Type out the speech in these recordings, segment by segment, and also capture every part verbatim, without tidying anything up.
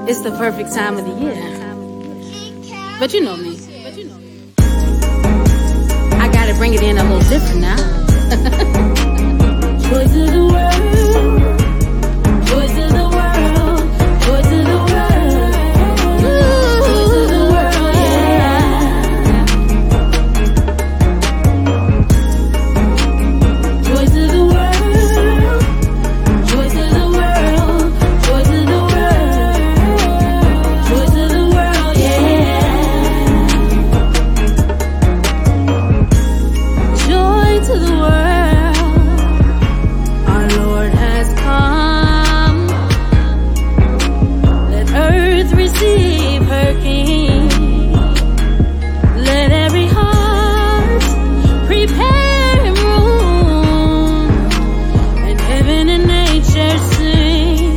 It's the perfect time of the year. But you know me. I gotta bring it in a little different now. Joy to the world. Joy to the world. Joy to the world. Joy to the world, yeah. Joy to the world. Joy to the world. Joy to the world. Joy to the world, yeah. Joy to the world. Our Lord has come. Let earth receive her King. Let every heart prepare him room. And heaven and nature sing.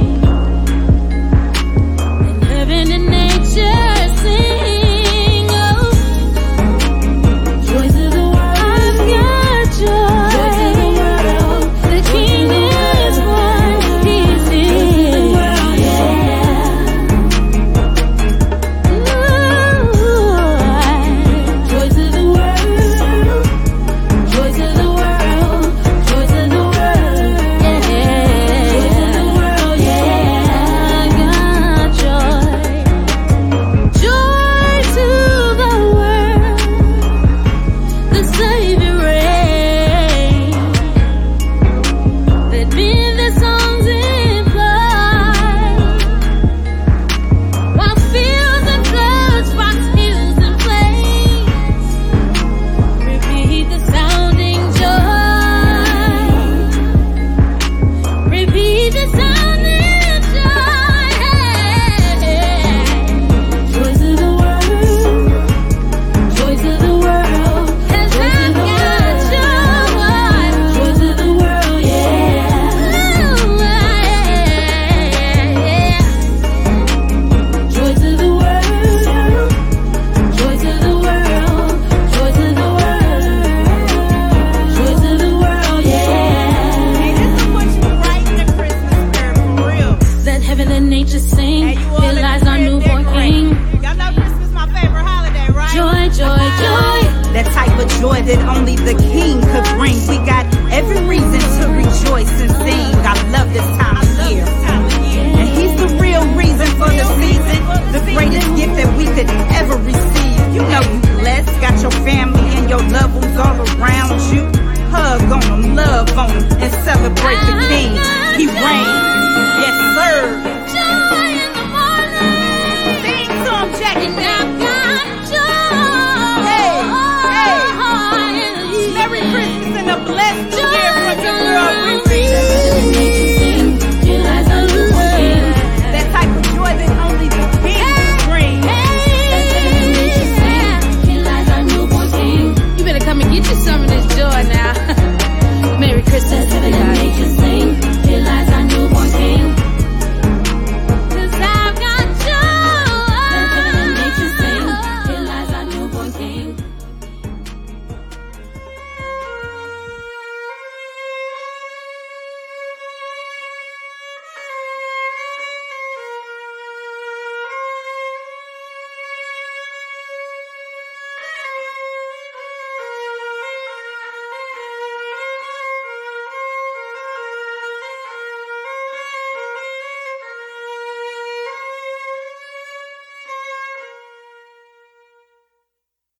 And heaven and nature sing. Oh, joy to the world. I've got joy. Joy to the world. The King is born. He's here. Joy to the world. Joy to the world. Joy to the world. Yeah. Joy to the world. Yeah. I got joy. Joy to the world. The Savior reigns. Let me the songs in flight. While fields and floods, rocks, hills and plains, repeat the sounding joy. Repeat the sounding joy. Joy to the world. Joy to the world. 'Cause I've got joy. Joy to the world, yeah. Ooh, yeah. Joy to the world. Joy to the world. Joy to the world. Joy to the world, yeah. Hey, this is what you write in the Christmas spirit for real. Let heaven and nature sing. Hey, you all Here in lies the our crib newborn decorate. King. Y'all know Christmas my favorite holiday, right? Joy, joy, joy. That type of joy that only the King